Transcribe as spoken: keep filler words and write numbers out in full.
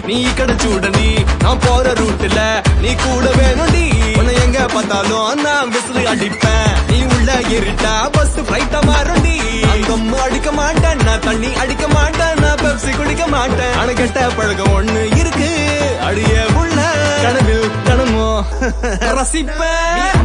நீ கிடைச்சூடனி நான் போற ரூட்ல நீ கூட வேணும்டி உன்னை எங்க பார்த்தாலும் நான் விசிறு அடிப்பேன் நீ உள்ள ஏறிட்டா பஸ் ஃபிளைட்டா மாறும்டி அங்கம் அடிக்க மாட்டேன் நான் தண்ணி அடிக்க மாட்டேன் நான் பெப்சி குடிக்க மாட்டேன் ஆனா கெட்ட பழக்கம் ஒண்ணு இருக்கு அடிய உள்ள கனவில் கனமோ ரசிப்பேன்